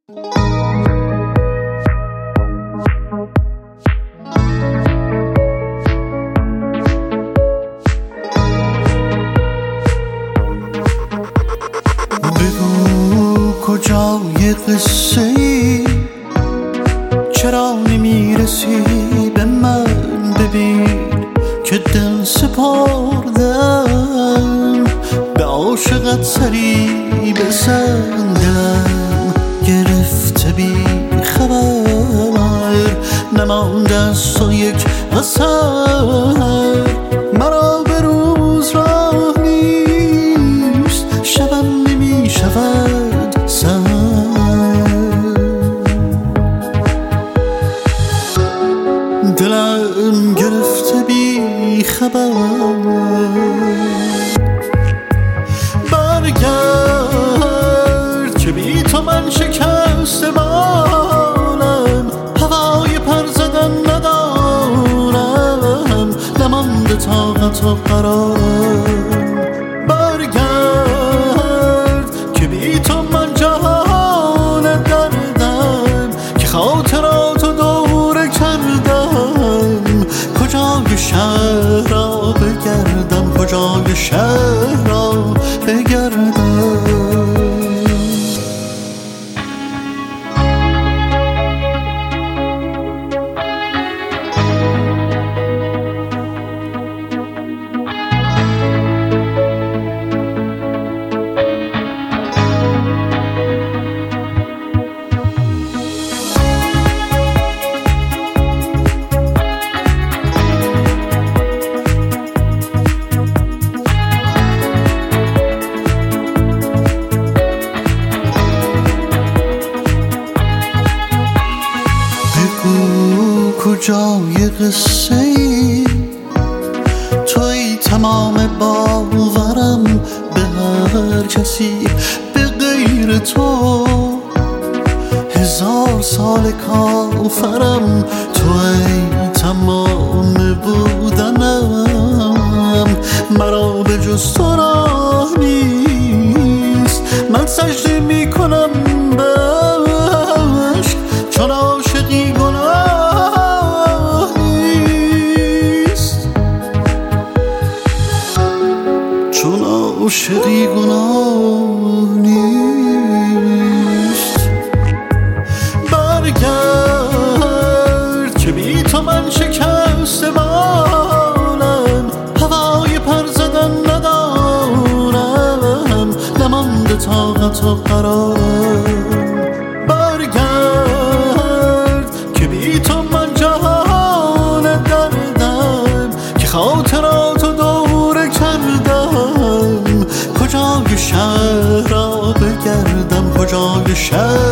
بگو کجای قصه ای، چرا نمیرسی به من؟ ببین که دل سپردم به عاشقت، سری بسندم گرفته بی خبر، نمانده است و یک اثر. مرا به روز راه نیست، شبم نمی شود سر. دلم گرفته بی خبر، برگرد که بی تو من شکسته بالم، هوای پر زدن ندارم، نمانده طاقت و قرارم. برگرد که بی تو من جهان دردم، که خاطراتو دوره کردم. کجای شهر را بگردم، کجای شهر را بگردم. کجای قصه ای، توی تمام باورم، به هر کسی به غیر تو هزار سال کافرم. توی تمام بودنم، مرا به جز تو راه نیست. من سجده می کنم به عشق، چون عاشقی گناه نیست، چون عاشقی گناه نیست. برگرد که بی تو من شکسته بالم، هوای پر زدن ندارم، نمانده طاقت و قرارم. برگرد که بی تو من جهان دردم، که خاطراتو دوره کردم. کجای شهر را بگردم، کجای شهر